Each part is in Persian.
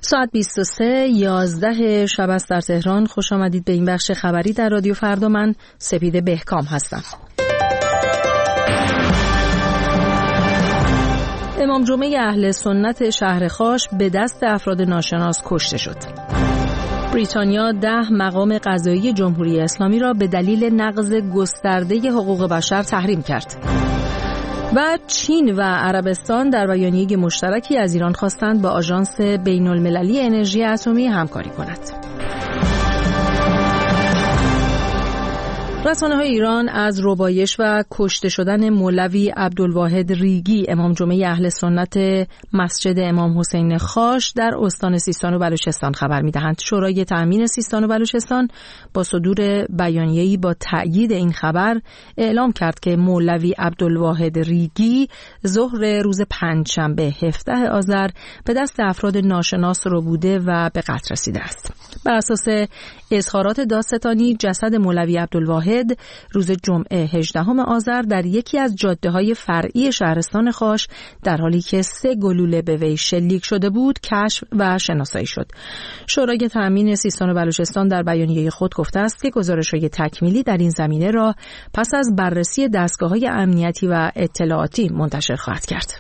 ساعت 23:11 شب است در تهران. خوش آمدید به این بخش خبری در رادیو فردا. من سپیده بهکام هستم. امام جمعه اهل سنت شهر خاش به دست افراد ناشناس کشته شد. بریتانیا 10 مقام قضایی جمهوری اسلامی را به دلیل نقض گسترده حقوق بشر تحریم کرد. و چین و عربستان در بیانیه مشترکی از ایران خواستند با آژانس بین‌المللی انرژی اتمی همکاری کند. رسانه‌های ایران از ربایش و کشته شدن مولوی عبدالواحد ریگی امام جمعه اهل سنت مسجد امام حسین خاش در استان سیستان و بلوچستان خبر می‌دهند. شورای تأمین سیستان و بلوچستان با صدور بیانیه‌ای با تأیید این خبر اعلام کرد که مولوی عبدالواحد ریگی ظهر روز پنجشنبه 17 آذر به دست افراد ناشناس ربوده و به قتل رسیده است. بر اساس اظهارات دادستانی جسد مولوی عبدالواحد روز جمعه 18 آذر در یکی از جاده‌های فرعی شهرستان خاش در حالی که 3 گلوله به وی شلیک شده بود کشف و شناسایی شد. شورای تأمین سیستان و بلوچستان در بیانیه خود گفته است که گزارش‌های تکمیلی در این زمینه را پس از بررسی دستگاه‌های امنیتی و اطلاعاتی منتشر خواهد کرد.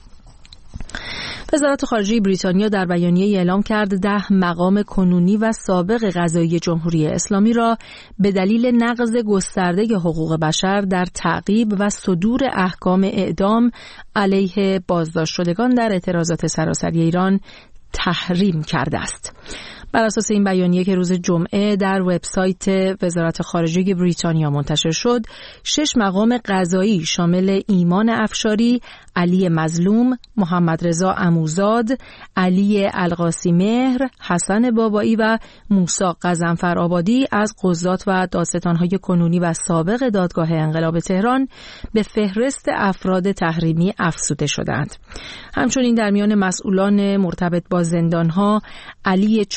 وزارت خارجه بریتانیا در بیانیه اعلام کرد 10 مقام کنونی و سابق قضایی جمهوری اسلامی را به دلیل نقض گسترده حقوق بشر در تعقیب و صدور احکام اعدام علیه بازداشت شدگان در اعتراضات سراسری ایران تحریم کرده است. بر اساس این بیانیه که روز جمعه در وبسایت وزارت خارجه بریتانیا منتشر شد، 6 مقام قضایی شامل ایمان افشاری، علی مظلوم، محمد رضا عموزاد، علی القاسی مهر، حسن بابایی و موسی غضنفرآبادی از قضات و دادستان‌های کنونی و سابق دادگاه انقلاب تهران به فهرست افراد تحریمی افزوده شدند. همچنین در میان مسئولان مرتبط با زندان‌ها علی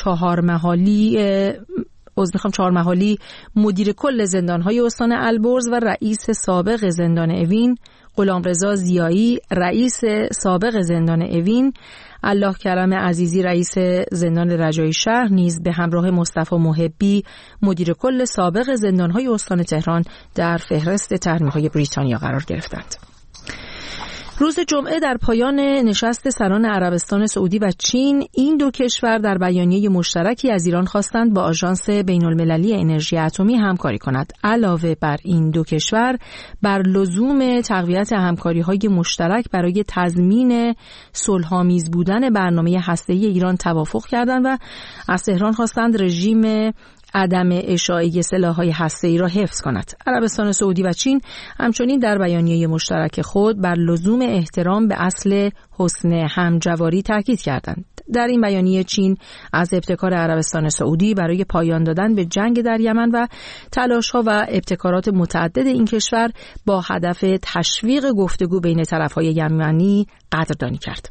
چهارمحالی مدیر کل زندان‌های استان البرز و رئیس سابق زندان اوین، غلامرضا ضیایی رئیس سابق زندان اوین، الله کرم عزیزی رئیس زندان رجایی شهر نیز به همراه مصطفی محبی مدیر کل سابق زندان‌های استان تهران در فهرست تحریم‌های بریتانیا قرار گرفتند. روز جمعه در پایان نشست سران عربستان سعودی و چین، این دو کشور در بیانیه مشترکی از ایران خواستند با آژانس بین‌المللی انرژی اتمی همکاری کند. علاوه بر این دو کشور بر لزوم تقویت همکاری‌های مشترک برای تضمین صلح‌آمیز بودن برنامه هسته‌ای ایران توافق کردند و از تهران خواستند رژیم عدم اشاعه سلاح‌های هسته‌ای را حفظ کند. عربستان سعودی و چین همچنین در بیانیه مشترک خود بر لزوم احترام به اصل حسن همجواری تاکید کردند. در این بیانیه چین از ابتکار عربستان سعودی برای پایان دادن به جنگ در یمن و تلاش‌ها و ابتکارات متعدد این کشور با هدف تشویق گفتگو بین طرف‌های یمنی قدردانی کرد.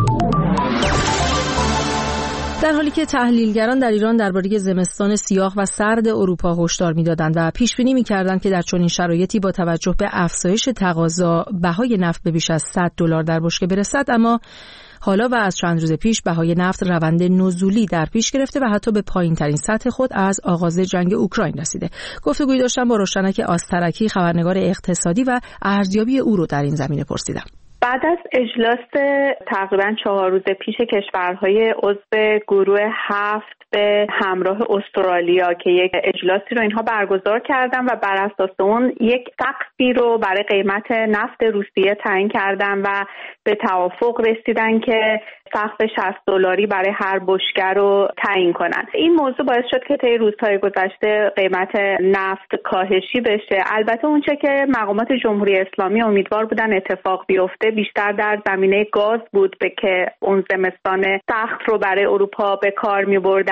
در حالی که تحلیلگران در ایران درباره زمستان سیاه و سرد اروپا هشدار می‌دادند و پیش‌بینی می‌کردند که در چنین شرایطی با توجه به افزایش تقاضا بهای نفت به بیش از $100 در بشکه برسد، اما حالا و از چند روز پیش بهای نفت روند نزولی در پیش گرفته و حتی به پایین‌ترین سطح خود از آغاز جنگ اوکراین رسیده. گفتگویی داشتم با روشنک آسترکی، خبرنگار اقتصادی، و ارزیابی او رو در این زمینه پرسیدم. بعد از اجلاس تقریباً 4 روز پیش کشورهای عضو گروه 7 به همراه استرالیا که یک اجلاسی رو اینها برگزار کردن و بر اساس اون یک سقفی رو برای قیمت نفت روسیه تعیین کردن و به توافق رسیدن که سقف $60 برای هر بشکه رو تعیین کنن. این موضوع باعث شد که طی روزهای گذشته قیمت نفت کاهشی بشه. البته اونچه که مقامات جمهوری اسلامی امیدوار بودن اتفاق بیفته بیشتر در زمینه گاز بود که اون زمستان سخت رو برای اروپا به کار می‌بردن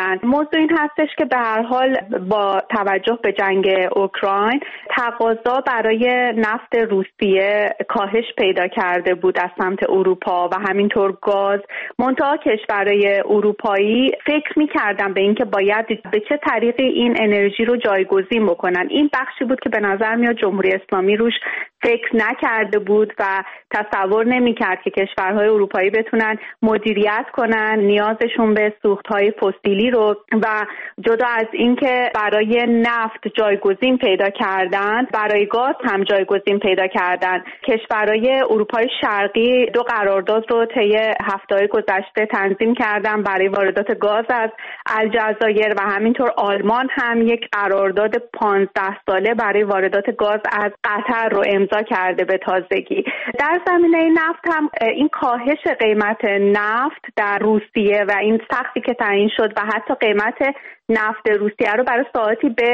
بکنن. موضوع این هستش که به هر حال با توجه به جنگ اوکراین تقاضا برای نفت روسیه کاهش پیدا کرده بود از سمت اروپا و همینطور گاز. منتها کشورهای اروپایی فکر می‌کردن به اینکه باید به چه طریقی این انرژی رو جایگزین بکنن. این بخشی بود که به نظر میاد جمهوری اسلامی روش فکر نکرده بود و تصور نمی‌کرد که کشورهای اروپایی بتونن مدیریت کنن نیازشون به سوخت‌های فسیلی رو و جدا از اینکه برای نفت جایگزین پیدا کردن، برای گاز هم جایگزین پیدا کردن. کشورهای اروپای شرقی 2 قرارداد رو طی هفته‌های گذشته تنظیم کردن برای واردات گاز از الجزایر و همینطور آلمان هم یک قرارداد 15 ساله برای واردات گاز از قطر رو امضا کرده به تازگی. در زمینه نفت هم این کاهش قیمت نفت در روسیه و این سقفی که تعیین شد و حتی قیمت نفت روسیه رو برای ساعتی به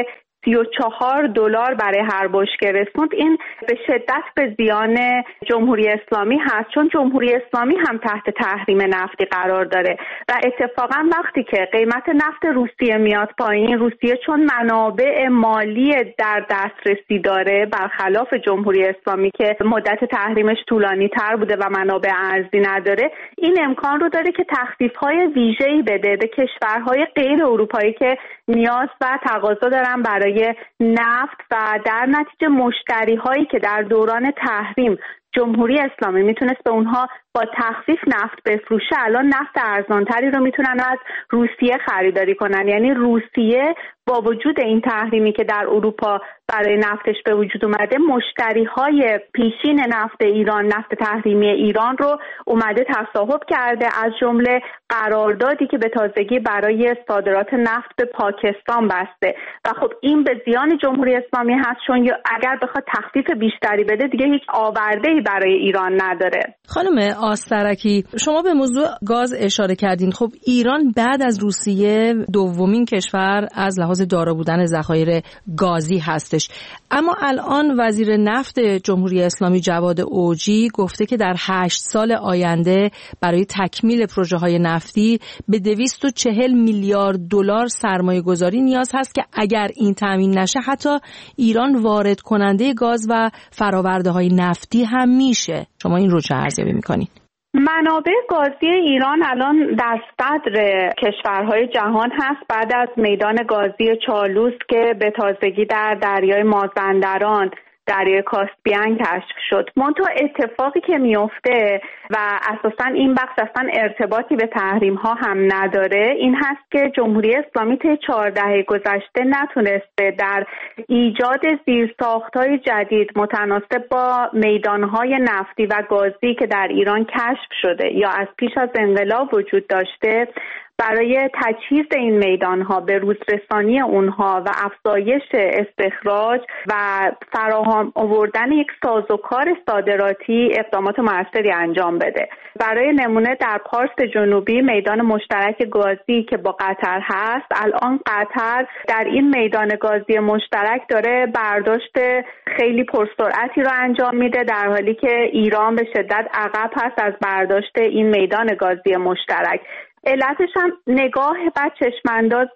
$34 برای هر بشکه رسوند. این به شدت به زیان جمهوری اسلامی هست، چون جمهوری اسلامی هم تحت تحریم نفتی قرار داره و اتفاقا وقتی که قیمت نفت روسیه میاد پایین، روسیه چون منابع مالی در دسترسی داره برخلاف جمهوری اسلامی که مدت تحریمش طولانی تر بوده و منابع ارزی نداره، این امکان رو داره که تخفیف‌های ویژه‌ای بده به کشورهای غیر اروپایی که نیاز و تقاضا دارن برای نفت و در نتیجه مشتری هایی که در دوران تحریم جمهوری اسلامی میتونست به اونها با تخفیف نفت بفروشه، الان نفت ارزانتری رو میتونن از روسیه خریداری کنن. یعنی روسیه با وجود این تحریمی که در اروپا برای نفتش به وجود اومده، مشتری های پیشین نفت ایران، نفت تحریمی ایران رو اومده تصاحب کرده، از جمله قراردادی که به تازگی برای صادرات نفت به پاکستان بسته و خب این به زیان جمهوری اسلامی هست، چون اگر بخواد تخفیف بیشتری بده دیگه هیچ آورده‌ای برای ایران نداره. خانم آسترکی، شما به موضوع گاز اشاره کردین. خب ایران بعد از روسیه دومین کشور از لحاظ دارا بودن ذخایر گازی هستش، اما الان وزیر نفت جمهوری اسلامی جواد اوجی گفته که در 8 سال آینده برای تکمیل پروژه های نفتی به 240 میلیارد دلار سرمایه گذاری نیاز هست که اگر این تامین نشه حتی ایران وارد کننده گاز و فراورده های نفتی هم میشه. شما این رو چه ارزیابی میکنید؟ منابع گازی ایران الان در صدر کشورهای جهان هست بعد از میدان گازی چالوس که به تازگی در دریای مازندران، دریای کاسپیان کشف شد. منتها اتفاقی که میفته و اساساً این بخش اصلا ارتباطی به تحریم ها هم نداره، این هست که جمهوری اسلامی طی 4 دهه گذشته نتونسته در ایجاد زیرساخت‌های جدید متناسب با میدانهای نفتی و گازی که در ایران کشف شده یا از پیش از انقلاب وجود داشته برای تجهیز این میدانها، به روزرسانی اونها و افزایش استخراج و فراهم آوردن یک سازوکار صادراتی اقدامات موثری انجام بده. برای نمونه در پارس جنوبی میدان مشترک گازی که با قطر هست، الان قطر در این میدان گازی مشترک داره برداشت خیلی پرسرعتی رو انجام میده، در حالی که ایران به شدت عقب هست از برداشت این میدان گازی مشترک. علتش هم نگاه و چشمانداز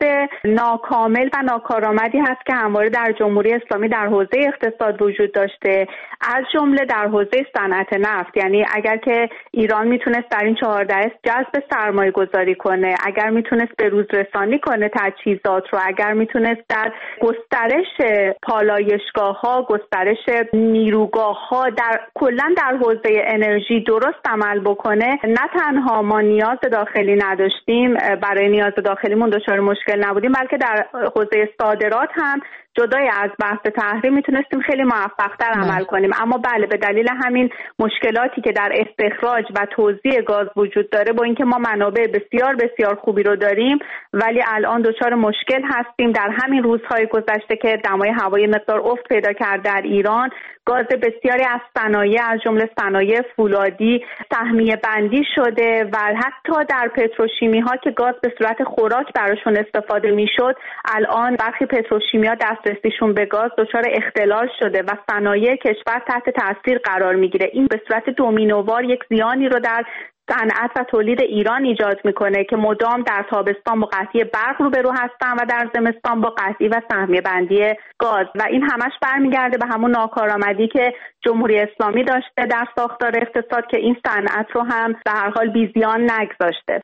ناکامل و ناکارآمدی هست که همواره در جمهوری اسلامی در حوزه اقتصاد وجود داشته، از جمله در حوزه صنعت نفت. یعنی اگر که ایران میتونست در این 4 دهه جذب سرمایه گذاری کنه، اگر میتونست به روز رسانی کنه تجهیزات رو، اگر میتونست در گسترش پالایشگاه ها، گسترش نیروگاه ها، در کلا در حوزه انرژی درست عمل بکنه، نه تنها ما نیاز داخلی نداشتیم، برای نیاز داخلیمون دچار مشکل نبودیم، بلکه در حوزه صادرات هم جدای از بحث تحریم میتونستیم خیلی موفق‌تر عمل کنیم. اما بله، به دلیل همین مشکلاتی که در استخراج و توزیع گاز وجود داره، با اینکه ما منابع بسیار بسیار خوبی رو داریم، ولی الان دچار مشکل هستیم. در همین روزهای گذشته که دمای هوایی مقدار افت پیدا کرد در ایران، گاز بسیاری از صنایع از جمله صنایع فولادی تهمیه بندی شده و حتی در پتروشیمی ها که گاز به صورت خوراک براشون استفاده میشد، الان برخی پتروشیمی ها دسترسیشون به گاز دچار اختلال شده و صنایع کشور تحت تاثیر قرار میگیره. این به صورت دومینووار یک زیانی رو در صنعت و تولید ایران ایجاد میکنه که مدام در تابستان با قطعی برق روبرو هستن و در زمستان با قطعی و سهمیه بندی گاز و این همش برمیگرده به همون ناکارآمدی که جمهوری اسلامی داشته در ساختار اقتصاد که این صنعت رو هم به هر حال بی‌زیان نگذاشته.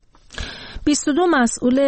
22 مسئول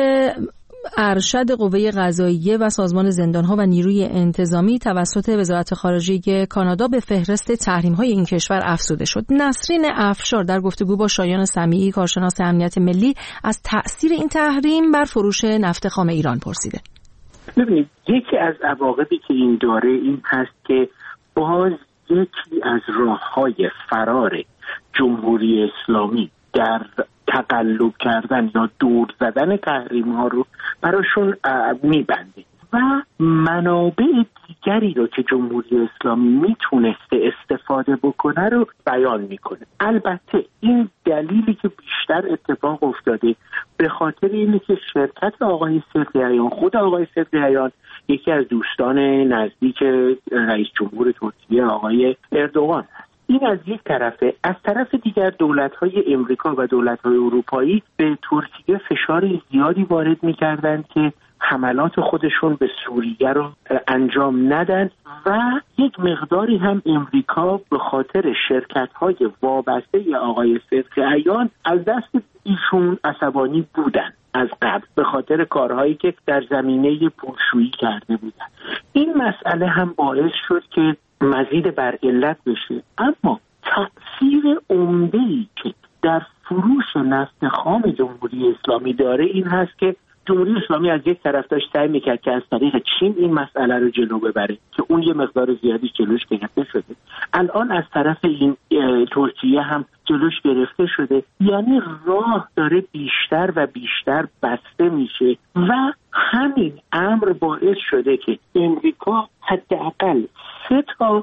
ارشد قوه قضاییه و سازمان زندانها و نیروی انتظامی توسط وزارت خارجه کانادا به فهرست تحریم‌های این کشور افزوده شد. نسرین افشار در گفتگو با شایان سمیعی کارشناس امنیت ملی از تأثیر این تحریم بر فروش نفت خام ایران پرسیده. ببینید، یکی از عواقبی که این داره این هست که باز یکی از راه‌های فرار جمهوری اسلامی در تقلب کردن یا دور زدن تحریم ها رو براشون میبنده و منابع دیگری رو که جمهوری اسلامی میتونسته استفاده بکنه رو بیان میکنه. البته این دلیلی که بیشتر اتفاق افتاده به خاطر اینه که شرکت آقای صدریان، خود آقای صدریان یکی از دوستان نزدیک رئیس جمهور ترکیه آقای اردوغان هست. این از یک طرفه. از طرف دیگر دولت‌های امریکا و دولت‌های اروپایی به ترکیه فشار زیادی وارد می‌کردند که حملات خودشون به سوریه رو انجام ندن و یک مقداری هم امریکا به خاطر شرکت‌های وابسته آقای صدریان از دست ایشون عصبانی بودن از قبل به خاطر کارهایی که در زمینه پولشویی کرده بودن. این مسئله هم باعث شد که مزید بر علت بشه. اما تأثیر عمده‌ای که در فروش نفت خام جمهوری اسلامی داره این هست که جمهوری اسلامی از یک طرف داشت سعی میکرد که از طریق چین این مسئله رو جلو ببره که اون یه مقدار زیادی جلوش گرفته شده. الان از طرف این ترکیه هم جلوش گرفته شده، یعنی راه داره بیشتر و بیشتر بسته میشه و همین امر باعث شده که امریکا حداقل 3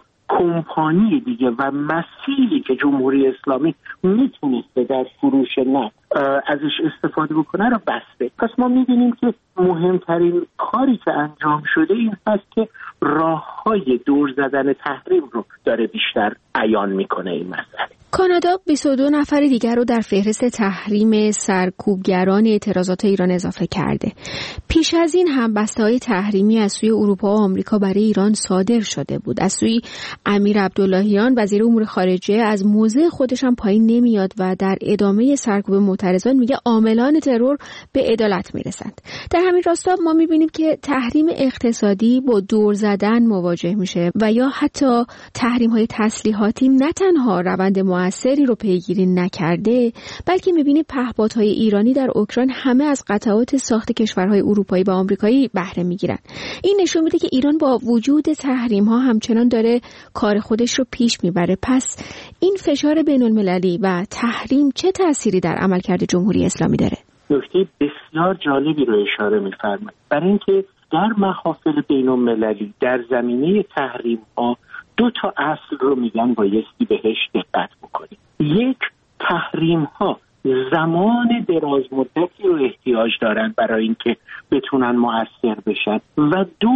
کمپانی دیگه و مسیری که جمهوری اسلامی میتونسته در فروش نفت ازش استفاده بکنه رو بسته. پس ما میبینیم که مهمترین کاری که انجام شده این هست که راه‌های دور زدن تحریم رو داره بیشتر عیان میکنه این مسئله. کانادا 22 نفر دیگر رو در فهرست تحریم سرکوبگران اعتراضات ایران اضافه کرده. پیش از این هم بسته‌های تحریمی از سوی اروپا و آمریکا برای ایران صادر شده بود. از سوی امیر عبداللهیان وزیر امور خارجه از موضع خودش هم پایین نمیاد و در ادامه سرکوب معترضان میگه عاملان ترور به عدالت میرسند. در همین راستا ما میبینیم که تحریم اقتصادی با دور زدن مواجه میشه و یا حتی تحریم‌های تسلیحاتی نه تنها روند موثری رو پیگیری نکرده بلکه میبینیم پهپادهای ایرانی در اوکراین همه از قطعات ساخت کشورهای اروپایی و آمریکایی بهره میگیرن. این نشون میده که ایران با وجود تحریم‌ها همچنان داره کار خودش رو پیش میبره. پس این فشار بین‌المللی و تحریم چه تأثیری در عملکرد جمهوری اسلامی داره؟ نکته بسیار جالبی رو اشاره می‌فرمایید. برای اینکه در محافل بین‌المللی در زمینه تحریم‌ها 2 اصل رو میگن بایستی بهش دقت بکنید. یک، تحریم‌ها زمان دراز مدتی رو احتیاج دارن برای اینکه بتونن مؤثر بشن و 2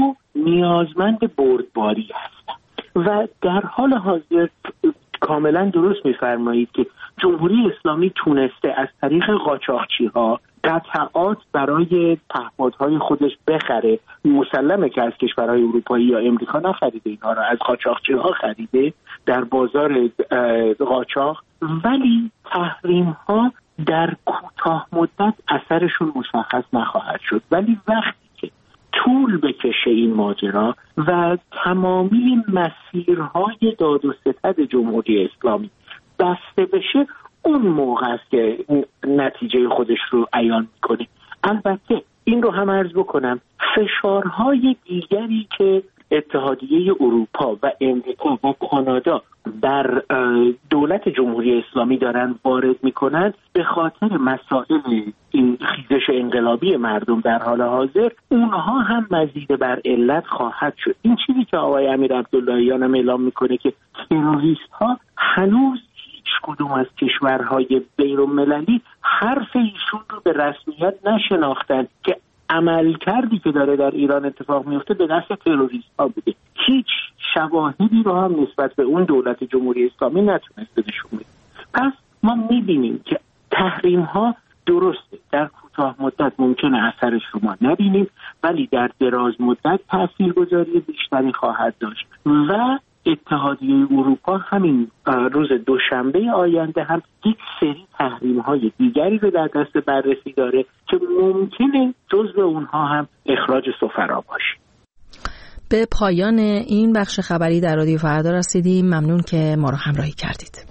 نیازمند بردباری هستن و در حال حاضر کاملا درست میفرمایید که جمهوری اسلامی تونسته از طریق قاچاقچی‌ها قطعات برای پهپادهای خودش بخره. مسلمه که از کشورهای اروپایی یا امریکا نخریده، اینها را از قاچاقچی‌ها خریده در بازار قاچاق، ولی تحریم‌ها در کوتاه مدت اثرشون مشخص نخواهد شد. ولی وقتی که طول بکشه این ماجرا و تمامی مسیرهای داد و ستد جمهوری اسلامی بسته بشه، اون موقع است که نتیجه خودش رو عیان میکنه. البته این رو هم عرض بکنم، فشارهای دیگری که اتحادیه اروپا و امریکا و کانادا در دولت جمهوری اسلامی دارن وارد میکنن به خاطر مسائل این خیزش انقلابی مردم در حال حاضر، اونها هم مزید بر علت خواهد شد. این چیزی که آقای امیر عبداللهیان هم اعلام میکنه که تروریست ها هنوز کدوم از کشورهای بین‌المللی حرف ایشون رو به رسمیت نشناختن که عملکردی که داره در ایران اتفاق میفته به دست تروریست ها بوده. هیچ شواهدی رو هم نسبت به اون دولت جمهوری اسلامی نتونسته نشون بده. پس ما میبینیم که تحریم ها درسته در کوتاه مدت ممکنه اثرش رو ما نبینیم، ولی در دراز مدت تاثیرگذاری بیشتری خواهد داشت و اتحادیه اروپا همین روز دوشنبه آینده هم یک سری تحریم‌های دیگری رو در دست بررسی داره که ممکنه جزو اونها هم اخراج سفرا باشه. به پایان این بخش خبری در رادیو فردا رسیدیم. ممنون که ما رو همراهی کردید.